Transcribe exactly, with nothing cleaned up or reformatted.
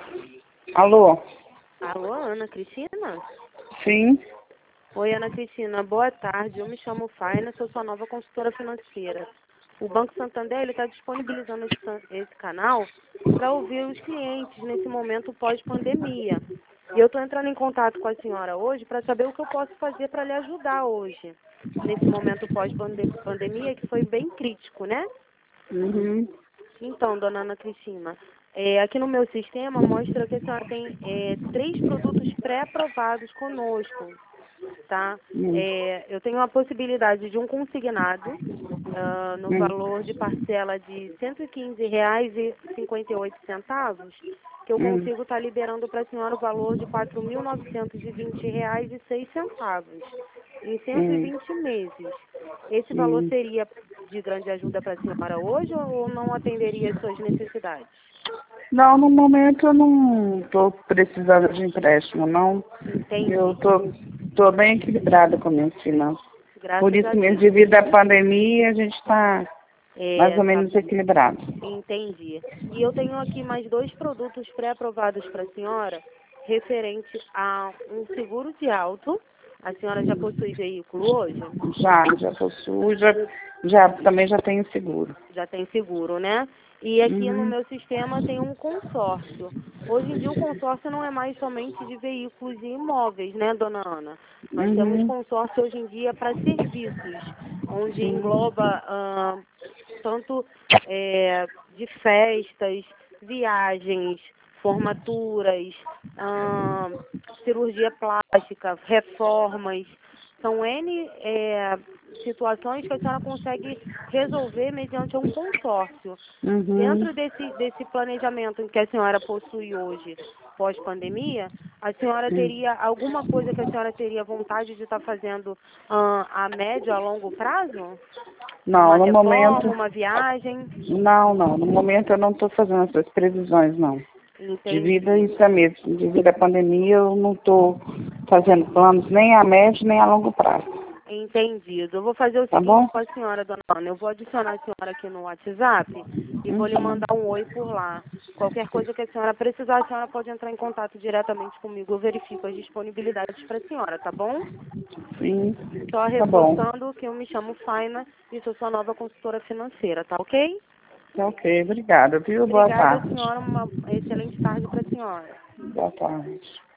Alô? Alô, Ana Cristina? Sim. Oi, Ana Cristina. Boa tarde. Eu me chamo Faina, sou sua nova consultora financeira. O Banco Santander está disponibilizando esse, esse canal para ouvir os clientes nesse momento pós-pandemia. E eu estou entrando em contato com a senhora hoje para saber o que eu posso fazer para lhe ajudar hoje, nesse momento pós-pandemia, que foi bem crítico, né? Uhum. Então, dona Ana Cristina, é, aqui no meu sistema mostra que a senhora tem é, três produtos pré-aprovados conosco, tá? Uhum. É, eu tenho a possibilidade de um consignado ah, no Uhum. valor de parcela de cento e quinze reais e cinquenta e oito centavos, que eu Uhum. consigo estar liberando para a senhora o valor de quatro mil novecentos e vinte reais e seis centavos em cento e Uhum. vinte meses. Esse valor Uhum. seria de grande ajuda para a senhora hoje ou não atenderia às suas necessidades? Não, no momento eu não estou precisando de empréstimo, não. Eu Entendi. tô, tô bem equilibrada com minhas finanças. Por Graças a isso mesmo, Deus. devido à pandemia, a gente está mais É, ou tá, menos equilibrado. entendi. E eu tenho aqui mais dois produtos pré-aprovados para a senhora, referente a um seguro de auto. A senhora já possui veículo hoje? Já, já possuo, já, já, também já tenho seguro. Já tem seguro, né? E aqui no Uhum. meu sistema tem um consórcio. Hoje em dia o consórcio não é mais somente de veículos e imóveis, né, dona Ana? Nós temos Uhum. consórcio hoje em dia para serviços, onde Sim. engloba ah, tanto é, de festas, viagens, formaturas, ah, cirurgia plástica, reformas. São N é, situações que a senhora consegue resolver mediante um consórcio. Uhum. Dentro desse, desse planejamento em que a senhora possui hoje, pós-pandemia, a senhora Hum. teria alguma coisa que a senhora teria vontade de estar fazendo ah, a médio, a longo prazo? Não, Uma no momento, reforma, uma viagem? não, não, no momento eu não estou fazendo essas previsões, não. Devido a Entendi. isso mesmo, devido à pandemia, eu não estou fazendo planos nem a médio nem a longo prazo. Entendido. Eu vou fazer o Tá seguinte bom? com a senhora, dona Ana. Eu vou adicionar a senhora aqui no WhatsApp e vou lhe Uhum. mandar um oi por lá. Qualquer coisa que a senhora precisar, a senhora pode entrar em contato diretamente comigo. Eu verifico as disponibilidades para a senhora, tá bom? Sim, Só tá bom. reforçando que eu me chamo Faina e sou sua nova consultora financeira, tá ok? Tá ok, obrigada, viu? Boa Obrigada, tarde. senhora. Uma excelente tarde para a senhora. Boa tarde.